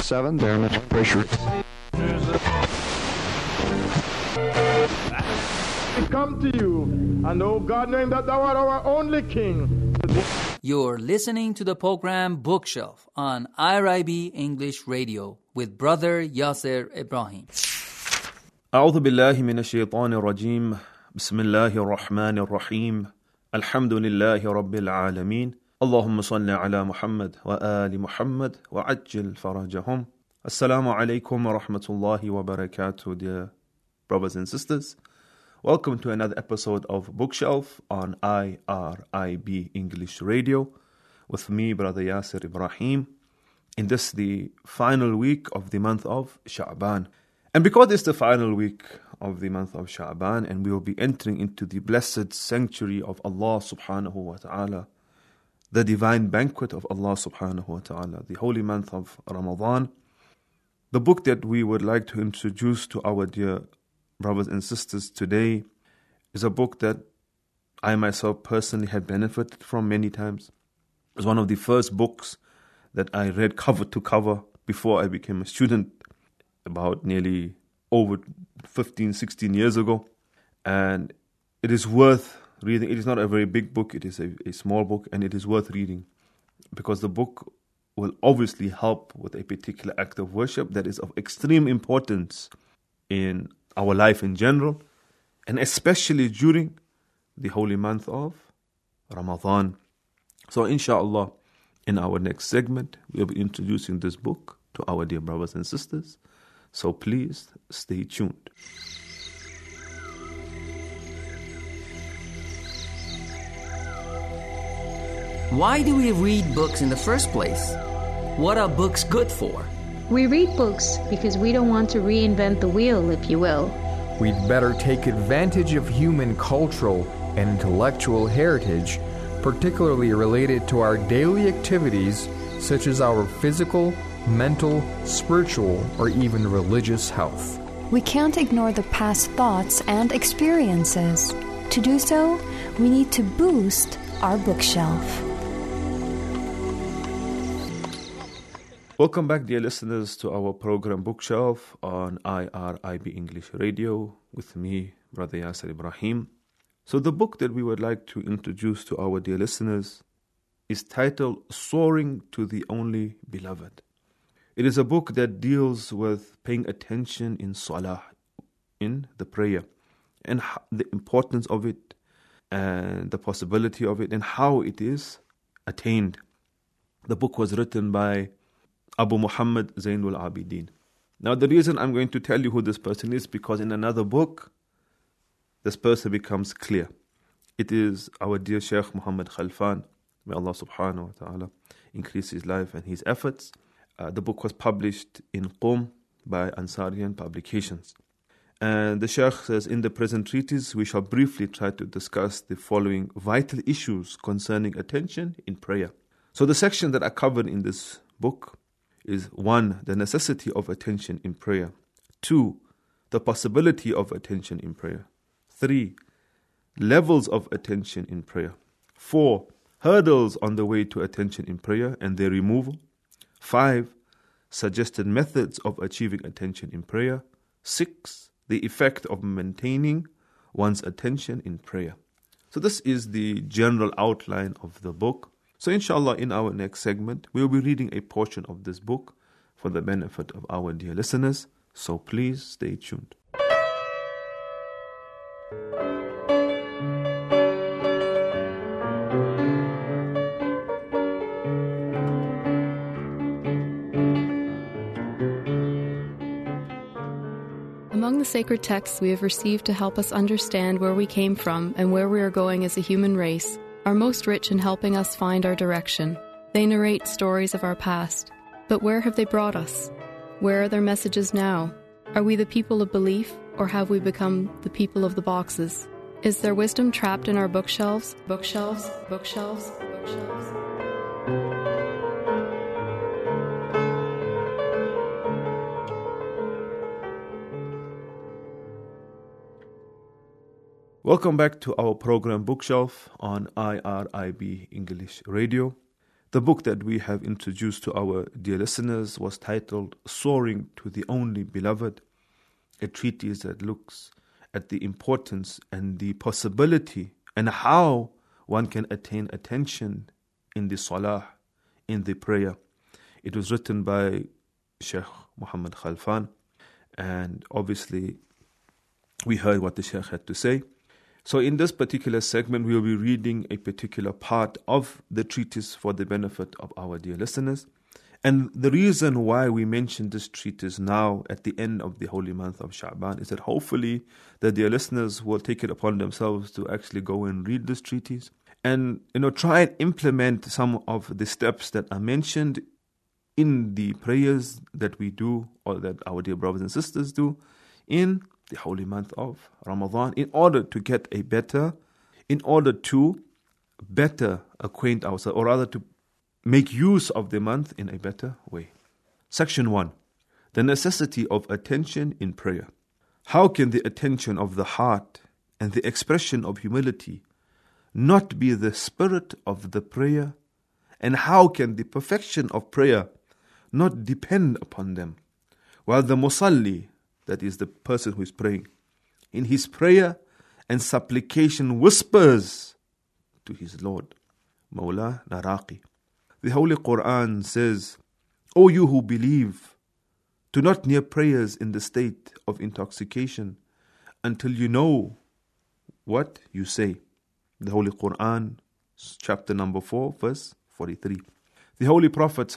7, very much appreciate. We come to you, and oh God, knowing that thou art our only King. You're listening to the program Bookshelf on IRIB English Radio with Brother Yasser Ibrahim. أعوذ بالله من الشيطان الرجيم بسم الله الرحمن الرحيم الحمد لله رب العالمين اللهم صل على محمد وآل محمد وعجل فرجهم. Assalamu alaikum wa rahmatullahi wa barakatuh, dear brothers and sisters. Welcome to another episode of Bookshelf on IRIB English Radio with me, Brother Yasser Ibrahim, in this the final week of the month of Sha'ban. And because it's the final week of the month of Sha'ban and we will be entering into the blessed sanctuary of Allah subhanahu wa ta'ala, the divine banquet of Allah subhanahu wa ta'ala, the holy month of Ramadan, the book that we would like to introduce to our dear brothers and sisters today is a book that I myself personally had benefited from many times. It was one of the first books that I read cover to cover before I became a student about nearly over 15, 16 years ago. And it is worth reading. It is not a very big book. It is a small book, and it is worth reading because the book will obviously help with a particular act of worship that is of extreme importance in our life in general, and especially during the holy month of Ramadan. So inshallah, in our next segment, we'll be introducing this book to our dear brothers and sisters. So please stay tuned. Why do we read books in the first place? What are books good for? We read books because we don't want to reinvent the wheel, if you will. We'd better take advantage of human cultural and intellectual heritage, particularly related to our daily activities such as our physical, mental, spiritual, or even religious health. We can't ignore the past thoughts and experiences. To do so, we need to boost our bookshelf. Welcome back, dear listeners, to our program Bookshelf on IRIB English Radio with me, Brother Yasser Ibrahim. So the book that we would like to introduce to our dear listeners is titled Soaring to the Only Beloved. It is a book that deals with paying attention in salah, in the prayer, and the importance of it, and the possibility of it, and how it is attained. The book was written by Abu Muhammad Zainul Abidin. Now the reason I'm going to tell you who this person is, because in another book, this person becomes clear. It is our dear Sheikh Muhammad Khalfan. May Allah subhanahu wa ta'ala increase his life and his efforts. The book was published in Qom by Ansarian Publications. And the Sheikh says, in the present treatise, we shall briefly try to discuss the following vital issues concerning attention in prayer. So the section that are covered in this book is 1. The necessity of attention in prayer. 2. The possibility of attention in prayer. 3. Levels of attention in prayer. 4. Hurdles on the way to attention in prayer and their removal. 5. Suggested methods of achieving attention in prayer. 6. The effect of maintaining one's attention in prayer. So this is the general outline of the book. So inshallah, in our next segment, we will be reading a portion of this book for the benefit of our dear listeners. So please stay tuned. Among the sacred texts we have received to help us understand where we came from and where we are going as a human race are most rich in helping us find our direction. They narrate stories of our past. But where have they brought us? Where are their messages now? Are we the people of belief, or have we become the people of the boxes? Is there wisdom trapped in our bookshelves? Bookshelves, bookshelves, bookshelves. Welcome back to our program Bookshelf on IRIB English Radio. The book that we have introduced to our dear listeners was titled Soaring to the Only Beloved, a treatise that looks at the importance and the possibility and how one can attain attention in the salah, in the prayer. It was written by Sheikh Muhammad Khalfan, and obviously we heard what the Sheikh had to say. So in this particular segment, we will be reading a particular part of the treatise for the benefit of our dear listeners. And the reason why we mention this treatise now at the end of the holy month of Sha'ban is that hopefully the dear listeners will take it upon themselves to actually go and read this treatise and try and implement some of the steps that are mentioned in the prayers that we do, or that our dear brothers and sisters do in the holy month of Ramadan, in order to better acquaint ourselves, or rather to make use of the month in a better way. Section 1. The necessity of attention in prayer. How can the attention of the heart and the expression of humility not be the spirit of the prayer? And how can the perfection of prayer not depend upon them? While the musalli, that is the person who is praying, in his prayer and supplication whispers to his Lord. Mawla Naraqi. The Holy Quran says, O you who believe, do not near prayers in the state of intoxication until you know what you say. The Holy Quran, chapter number 4, verse 43. The Holy Prophet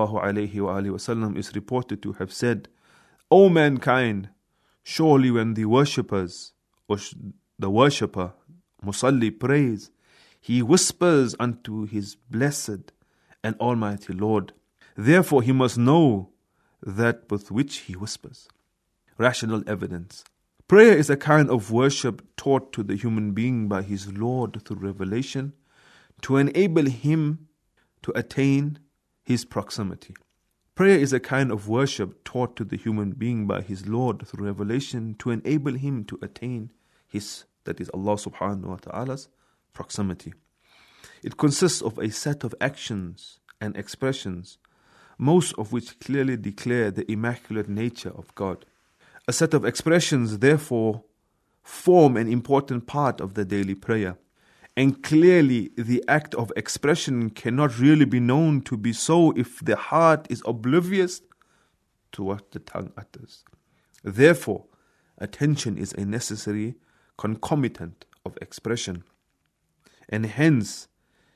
ﷺ is reported to have said, O mankind, surely when the worshippers, or the worshipper, Musalli, prays, he whispers unto his blessed and Almighty Lord. Therefore he must know that with which he whispers. Rational evidence. Prayer is a kind of worship taught to the human being by his Lord through revelation to enable him to attain his proximity. Prayer is a kind of worship taught to the human being by his Lord through revelation to enable him to attain his, that is Allah subhanahu wa ta'ala's proximity. It consists of a set of actions and expressions, most of which clearly declare the immaculate nature of God. A set of expressions, therefore, form an important part of the daily prayer. And clearly, the act of expression cannot really be known to be so if the heart is oblivious to what the tongue utters. Therefore, attention is a necessary concomitant of expression, and hence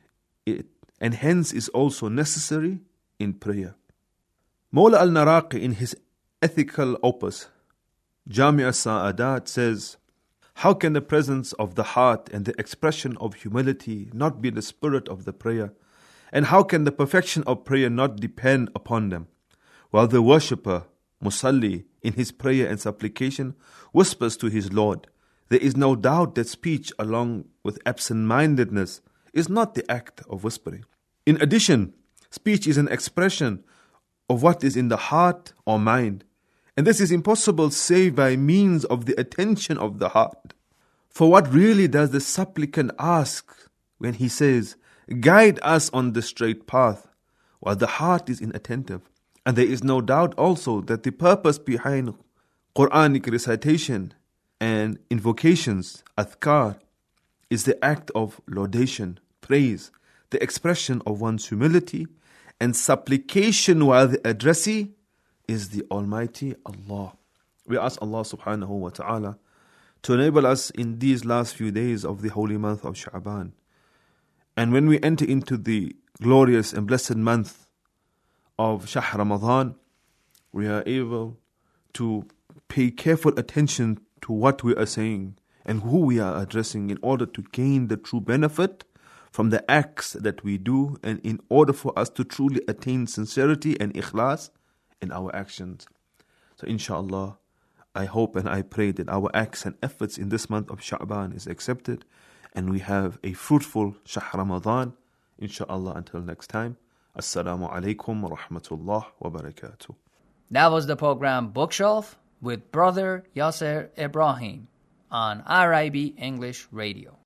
is also necessary in prayer. Mawla al-Naraqi, in his ethical opus, Jami' al-Sa'adat, says, how can the presence of the heart and the expression of humility not be the spirit of the prayer? And how can the perfection of prayer not depend upon them? While the worshipper, Musalli, in his prayer and supplication, whispers to his Lord, there is no doubt that speech along with absent-mindedness is not the act of whispering. In addition, speech is an expression of what is in the heart or mind. And this is impossible save by means of the attention of the heart. For what really does the supplicant ask when he says, guide us on the straight path, while the heart is inattentive? And there is no doubt also that the purpose behind Quranic recitation and invocations, adhkar, is the act of laudation, praise, the expression of one's humility and supplication, while the addressee is the Almighty Allah. We ask Allah subhanahu wa ta'ala to enable us in these last few days of the holy month of Sha'ban. And when we enter into the glorious and blessed month of Shahr Ramadan, we are able to pay careful attention to what we are saying and who we are addressing in order to gain the true benefit from the acts that we do, and in order for us to truly attain sincerity and ikhlas in our actions. So inshallah, I hope and I pray that our acts and efforts in this month of Sha'ban is accepted and we have a fruitful Shahr Ramadan. Inshallah, until next time. Assalamu alaikum wa rahmatullah wa barakatuh. That was the program Bookshelf with Brother Yasser Ibrahim on IRIB English Radio.